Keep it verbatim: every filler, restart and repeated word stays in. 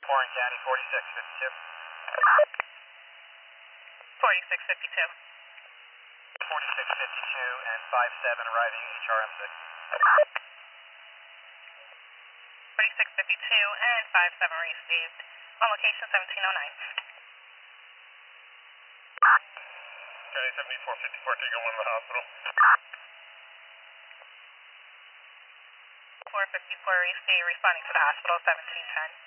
Warren County, forty-six fifty-two. forty-six fifty-two. forty-six fifty-two and five seven arriving H R M six. forty-six fifty-two and five seven received. On location seventeen oh nine. County seventy-four fifty-four, taking one to the hospital. four fifty-four received, responding to the hospital seventeen ten.